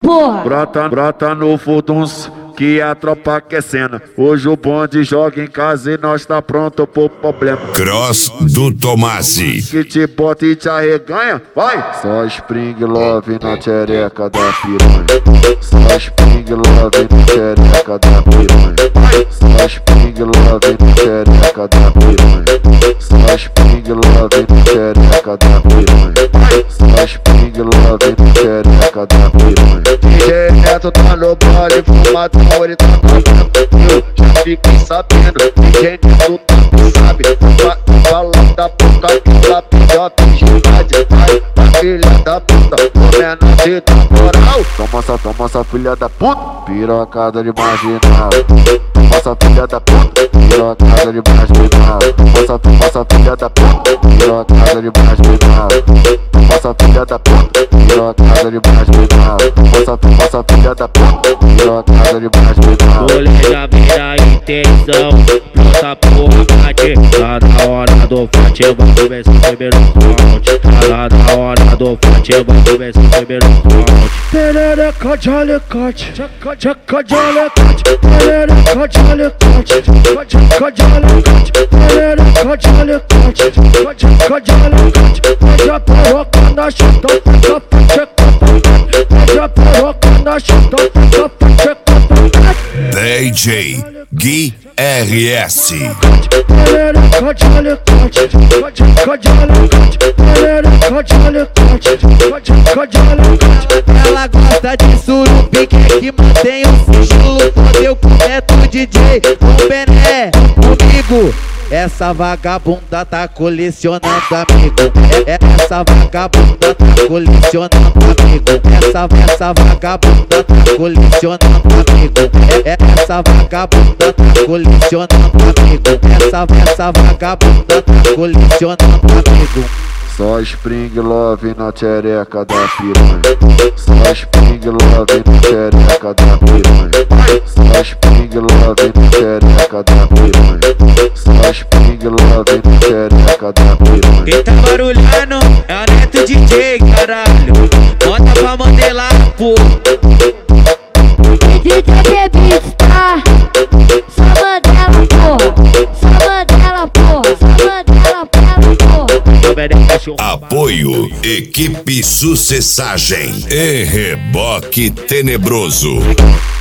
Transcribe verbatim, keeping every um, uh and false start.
porra. Brota, brota no futuns, que a tropa aquecendo. Hoje o bonde joga em casa e nós tá pronto pro problema. Cross do Tomasi. Que te bota e te arreganha, vai! Só Spring Love na tchereca da piranha. Só Spring Love na tchereca da piranha. Só Spring Love na tchereca da piranha. Só Spring Love na tchereca da piranha. Só Spring Love na tchereca da piranha. D J Neto tá no baile, fumador. Ele tá cantando, eu já fiquei sabendo. D J Neto tá, sabe? Fala da boca que ela pediu a virgindade. Vai, a filha da puta, comendo de da moral. Toma essa, toma essa filha da puta, pirocada de marginal. Toma essa filha da puta, pirocada de marginal. Toma essa, toma essa filha da puta, pirocada de marginal. Toma essa filha da puta, pirocada de marginal. Toma essa, toma essa filha da puta, pirocada de marginal. Mulher já vira a intenção, pronta porra, bate. Tá na hora do forte, vai começar o primeiro round. Tá na hora do forte, vai começar o primeiro round. Perereca de alicate, tchaca tchaca de alicate. Perereca de alicate, tchaca tchaca de alicate. Perereca de alicate, tchaca tchaca de alicate. Pede a piroca na chata, fica pra tcheca. Pede a piroca na chata, fica pra tcheca. D J Gui R S. Perereca de alicate, tchaca tchaca de alicate. Perereca de alicate, tchaca tchaca de alicate. Ela gosta de surupique que mantém o sigilo. Quando eu cometo o D J com Bené comigo, essa vagabunda tá colecionando amigo. É, essa vagabunda tá colecionando amigo. Essa, essa vagabunda tá colecionando amigo. É, essa vagabunda tá colecionando amigo. Essa, essa vagabunda tá colecionando amigo. Só Spring Love na tchereca da piranha. Só Spring Love na tchereca da piranha. Só Spring Love na tchereca da piranha. Só Spring Love na tchereca da piranha. Quem tá barulhando é a Neto D J, caralho. Bota pra modelar, pô. D J Beats, tá? Só mandela, porra. Só mandela, porra. Só mandela, porra. Apoio Equipe Sucessagem e Reboque Tenebroso.